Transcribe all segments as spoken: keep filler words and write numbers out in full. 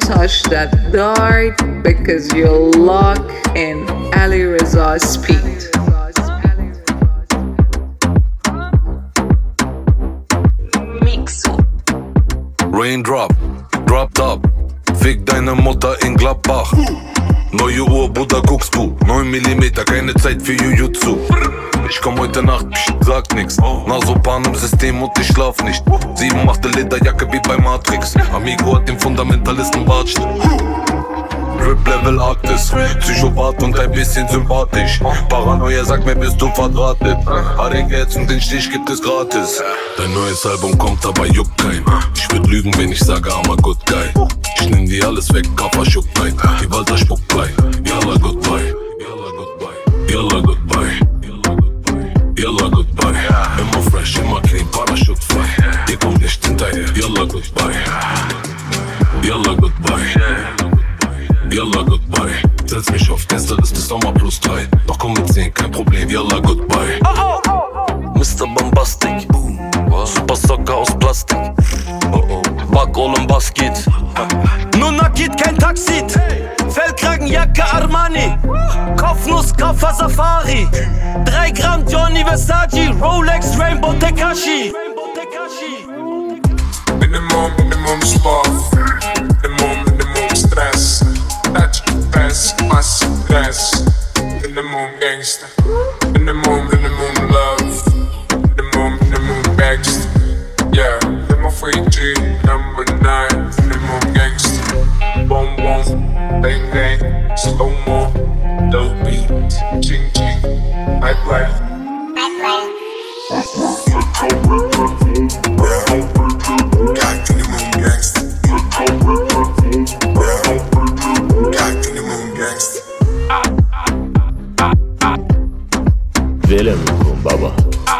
touch that dart because you're locked in Ali Reza's speed. Raindrop, drop top, fick deine Mutter in Gladbach. Neue Uhr, Bruder, guckst du, neun Millimeter, keine Zeit für Jujutsu. Ich komm heute Nacht, pst, sag nix. Nasopan im System und ich schlaf nicht. Sieben achte Lederjacke wie bei Matrix. Amigo hat den Fundamentalisten Bartschnitt. Drip Level Arktis, Psychopath und ein bisschen sympathisch. Paranoia sagt mir, bist du verdrahtet. Haring jetzt und den Stich gibt es gratis. Dein neues Album kommt, aber juckt kein. Ich würd lügen, wenn ich sage, I'm a good guy. Ich nehm dir alles weg, Kaffer schuckt rein. Die Walter spuckt bei. Yalla goodbye, yalla goodbye, yalla goodbye, yalla goodbye. Immer fresh, immer clean, Parachute frei. Ihr kommt nicht hinterher. Yalla goodbye, yalla goodbye, yalla goodbye. Setz mich auf Gästeliste Sommer plus drei. Doch komm mit zehn, kein Problem, yalla goodbye. Mister Bombastic, Super Socker aus Plastik. Back oğlum bas git. Nun nakit kein Taxit. Fellkragenjacke Armani. Kopfnuss Kaffer Safari. Drei Gramm Johnny Versace. Rolex Rainbow Tekashi. Minimum, minimum Schlaf. Minimum, minimum Stress. Touch, press, mas, stress. Minimum Gangster. Minimum, minimum Love. Minimum, minimum Gangster. Yeah, minimum free G, number nine. Minimum Gangster. Boom, boom, bang, bang. Slow mo, low beat. Ching, ching. Night life. Night life. Got minimum gangster. Got minimum gangster. Velem kum baba.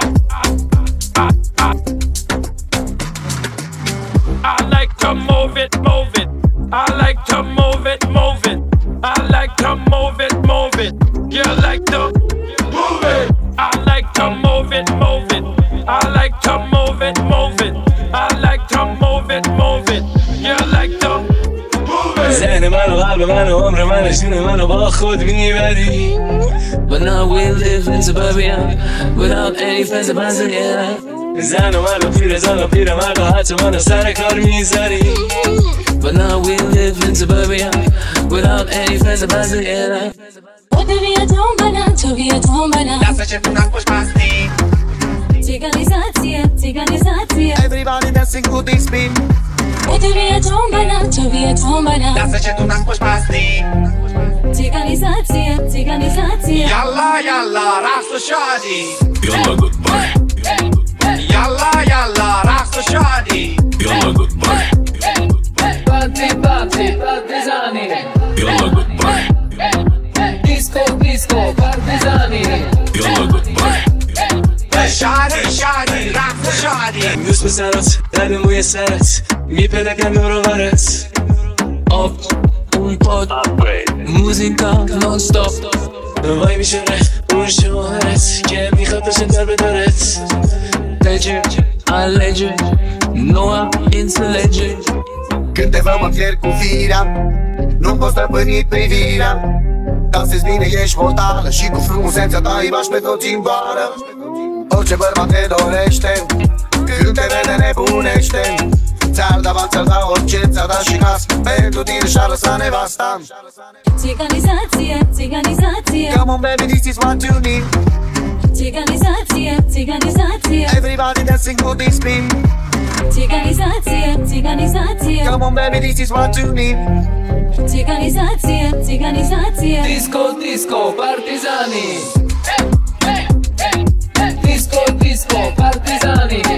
I like to move it, move it. I like to move it, move it. I like to move it, move it. You like to move it. I like to move it, move it. I like to move it, move it. I like to move it, move it. You like to move it. ذهن من و قلب من و عمر من جون من و با خود میبری. But now we live in suburbia without any fence of us, yeah. زن و من و پیر زن و پیر مرد و حتی من و سر کار میذاری. But now we live in suburbia without any fence of us, yeah. Odewiadą bana, to wiadą bana. Dlaczego tu nas pośmasti? Cyganizacja, cyganizacja. Everybody dancing to this beat. Odewiadą bana, to wiadą bana. Dlaczego tu nas pośmasti? Cyganizacja, cyganizacja. Yalla, yalla, raqs و shadi. Yalla goodbye, Yalla, yalla, raqs و shadi. yalla goodbye, Party, party, partizani. yalla goodbye, Disco, disco, partizani. yalla goodbye. Shadi, shadi, raqs و shadi. دوست پسرات در موی سرت میپلکم رو برت. Up, un pod, música non-stop. وای میشه اون شوهرت که میخواد بشه در بدارت. Legend, a legend. Noah into legend. Când te văd mă pierd cu firea, nu pot stăpâni privirea. Dansezi bine, ești mortală și cu frumusețea ta îi bași pe toți în bară. Orice bărbat te dorește, când te vede nebunește. Ți-ar da bani, ți-ar da orice, ți-ar da și nas. Pentru tine și-ar lăsa nevasta. Cyganizacja, cyganizacja. Come on baby, this is what you need. Cyganizacja, cyganizacja. Everybody dancing to this beat. Cyganizacja, cyganizacja. Come on baby, this is what you need. Cyganizacja, cyganizacja. Disco, disco, partizani. Disco, disco, partizani.